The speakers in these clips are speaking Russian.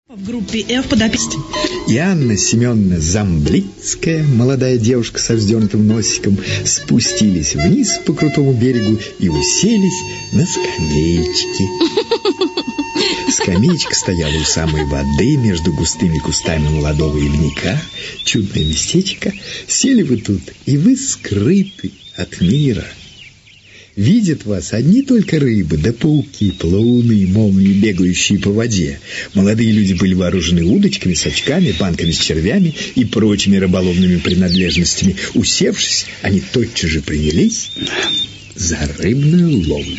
В группе F подописать. И Анна Семеновна Замблицкая, молодая девушка со вздернутым носиком, спустились вниз по крутому берегу и уселись на скамеечке. Скамеечка стояла у самой воды, между густыми кустами молодого ивника. Чудное местечко. Сели вы тут, и вы скрыты от мира. Видят вас одни только рыбы, да пауки, плауны, молнии, бегающие по воде. Молодые люди были вооружены удочками, сачками, банками с червями и прочими рыболовными принадлежностями. Усевшись, они тотчас же принялись за рыбную ловлю.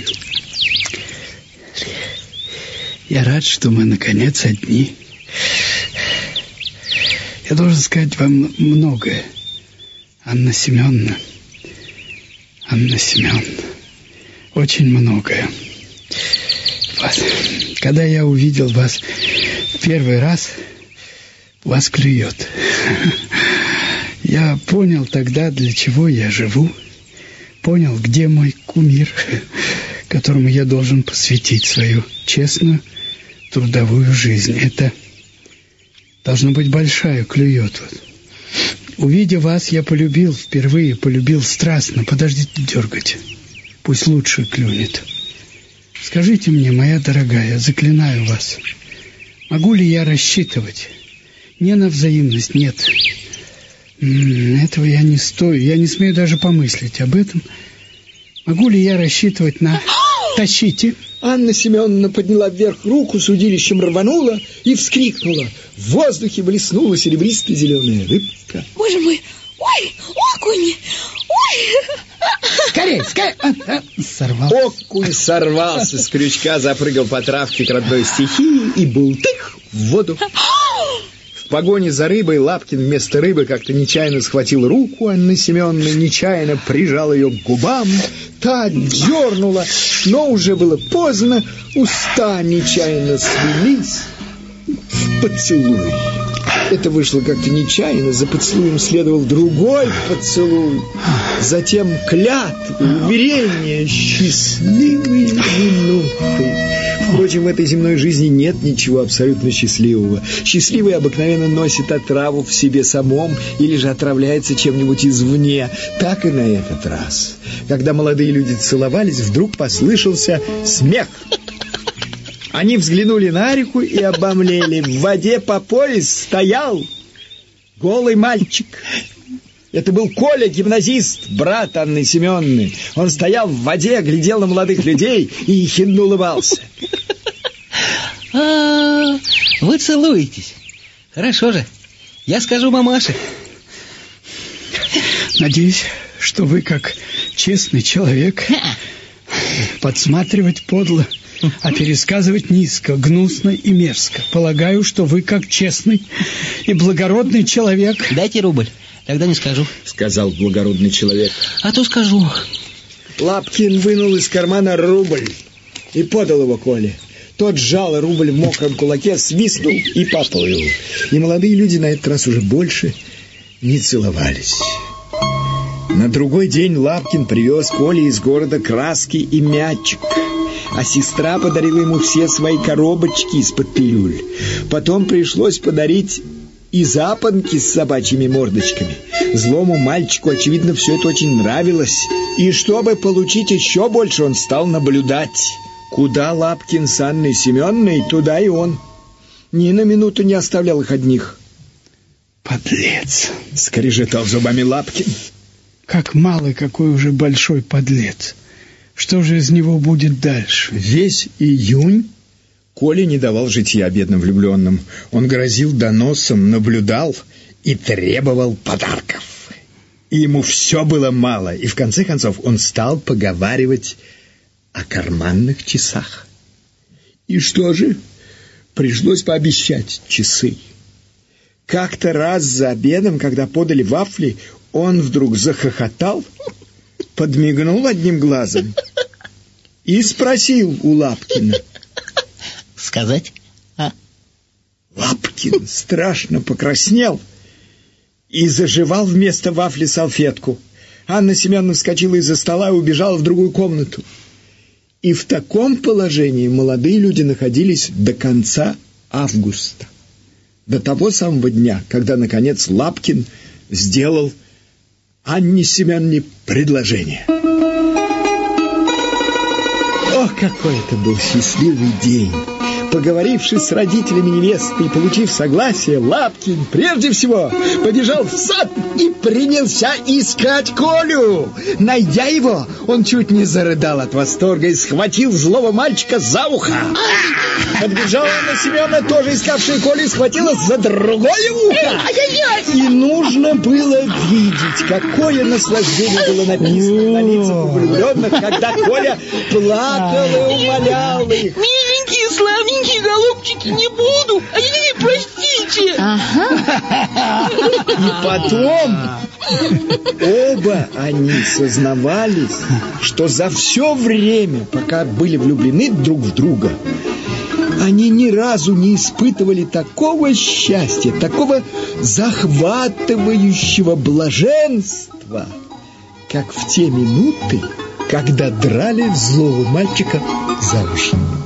Я рад, что мы, наконец, одни. Я должен сказать вам многое, Анна Семеновна. Анна Семеновна. Очень многое. Когда я увидел вас первый раз, вас клюет. Я понял тогда, для чего я живу. Понял, где мой кумир, которому я должен посвятить свою честную трудовую жизнь. Это должно быть большая, клюет. Увидев вас, я полюбил впервые, полюбил страстно. Подождите дергать. Пусть лучше клюнет. Скажите мне, моя дорогая, заклинаю вас, могу ли я рассчитывать? Не на взаимность, нет. Этого я не стою, я не смею даже помыслить об этом. Могу ли я рассчитывать на... Тащите. Анна Семеновна подняла вверх руку, с удилищем рванула и вскрикнула. В воздухе блеснула серебристая зеленая рыбка. Боже мой, ой, окунь, ой. Скорей, скорей. Сорвался. Окунь сорвался с крючка, запрыгал по травке к родной стихии и бултых в воду. В погоне за рыбой Лапкин вместо рыбы как-то нечаянно схватил руку Анны Семеновны, нечаянно прижал ее к губам. Та дернула, но уже было поздно, уста нечаянно свелись в поцелуй. Это вышло как-то нечаянно, за поцелуем следовал другой поцелуй, затем клятвы, уверения, счастливые минуты. Впрочем, в этой земной жизни нет ничего абсолютно счастливого. Счастливый обыкновенно носит отраву в себе самом или же отравляется чем-нибудь извне. Так и на этот раз. Когда молодые люди целовались, вдруг послышался смех. Они взглянули на реку и обомлели. В воде по пояс стоял голый мальчик. Это был Коля, гимназист, брат Анны Семеновны. Он стоял в воде, глядел на молодых людей и ехидно улыбался. Вы целуетесь. Хорошо же. Я скажу мамаше. Надеюсь, что вы, как честный человек, подсматривать подло, а пересказывать низко, гнусно и мерзко. Полагаю, что вы, как честный и благородный человек... Дайте рубль, тогда не скажу, сказал благородный человек. А то скажу. Лапкин вынул из кармана рубль и подал его Коле. Тот сжал рубль в мокром кулаке, свистнул и поплыл. И молодые люди на этот раз уже больше не целовались. На другой день Лапкин привез Коле из города краски и мячик, а сестра подарила ему все свои коробочки из-под пилюль. Потом пришлось подарить и запонки с собачьими мордочками. Злому мальчику, очевидно, все это очень нравилось. И чтобы получить еще больше, он стал наблюдать. Куда Лапкин с Анной Семеновной, туда и он. Ни на минуту не оставлял их одних. Подлец! Скрежетал зубами Лапкин. Как малый, какой уже большой подлец. Что же из него будет дальше? Весь июнь Коля не давал житья бедным влюбленным. Он грозил доносом, наблюдал и требовал подарков. И ему все было мало. И в конце концов он стал поговаривать о карманных часах. И что же? Пришлось пообещать часы. Как-то раз за обедом, когда подали вафли, он вдруг захохотал, подмигнул одним глазом и спросил у Лапкина. Сказать? Лапкин страшно покраснел и зажевал вместо вафли салфетку. Анна Семеновна вскочила из-за стола и убежала в другую комнату. И в таком положении молодые люди находились до конца августа. До того самого дня, когда, наконец, Лапкин сделал Анне Семеновне предложение. Ох, какой это был счастливый день! Поговорившись с родителями невесты и получив согласие, Лапкин прежде всего побежал в сад и принялся искать Колю. Найдя его, он чуть не зарыдал от восторга и схватил злого мальчика за ухо. Подбежала Анна Семеновна, тоже искавшая Колю, и схватилась за другое ухо. И нужно было видеть, какое наслаждение было написано на лицах влюбленных, когда Коля плакал и умолял их. Миленькие, славненькие голубчики, не буду. Ай, простите. И потом оба они сознавались, что за все время, пока были влюблены друг в друга, они ни разу не испытывали такого счастья, такого захватывающего блаженства, как в те минуты, когда драли злого мальчика за уши.